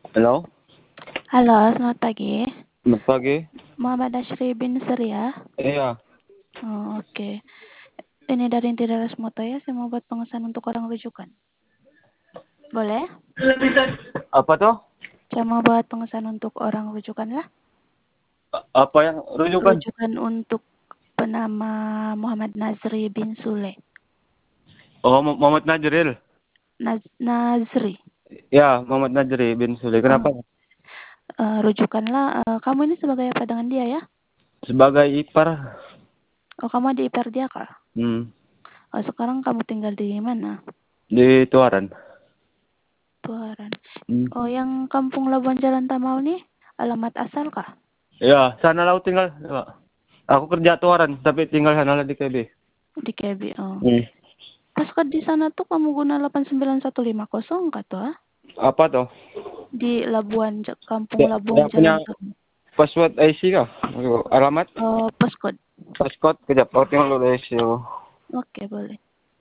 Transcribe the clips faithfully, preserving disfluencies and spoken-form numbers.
Halo, Halo, selamat pagi. selamat pagi. Muhammad Ashri bin Surya. Iya, Oh, oke. Ini dari Intidaras Moto ya, saya mau buat pengesahan untuk orang rujukan. Boleh? apa tuh? Saya mau buat pengesahan untuk orang rujukan lah. A- Apa yang rujukan? Rujukan untuk penama Muhammad Nazri bin Sule. Oh, Mu- Muhammad Najril. Naz Nazri. Ya, Muhammad Najri bin Sule. Oh, Kenapa? uh, rujukanlah. Uh, kamu ini sebagai apa dengan dia ya? Sebagai ipar. Oh, kamu di ipar dia kah? Hmm, Oh, sekarang kamu tinggal di mana? di Tuaran. Tuaran. Hmm. Oh, yang Kampung Labuan Jalan Tamau nih alamat asal kah? Ya, sana laut tinggal. Ya. Aku kerja Tuaran, tapi tinggal sana lah di K B. Di K B. Oh. Hmm. Passcode di sana tuh kamu guna delapan sembilan satu lima nol kah tuh? Ah? Apa tuh? Di Labuan, Ja- Kampung Ya, ya Labuan punya Jalan Tamu. password I C kah? Aduh, alamat? Oh, passcode. Passcode kejap. Oh, tinggal dulu I C. Oke, boleh.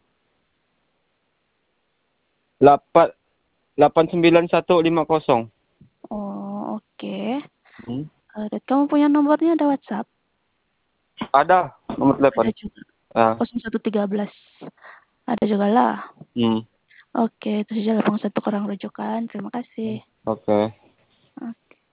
Delapan delapan sembilan satu lima nol. Oh, oke. Hmm. Uh, kamu punya nomornya ada WhatsApp? Ada nomor Ada telepon. juga. Ah. nol satu tiga belas. Ada juga lah. Hmm. Oke, itu saja langsung satu orang rujukan. Terima kasih. Oke.